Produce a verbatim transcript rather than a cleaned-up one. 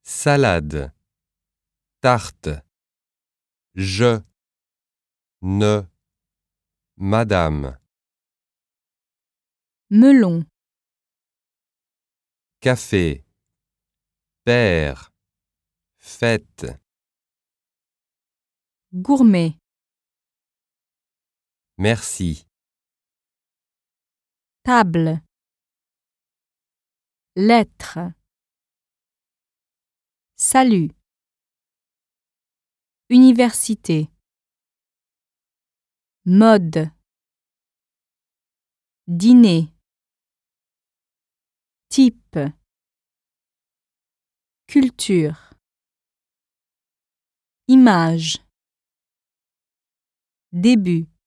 salade, tarte, je, ne, madame, melon, café, père, fête, gourmet, merci, table, lettre, salut, université, mode, dîner, type, culture, image, début.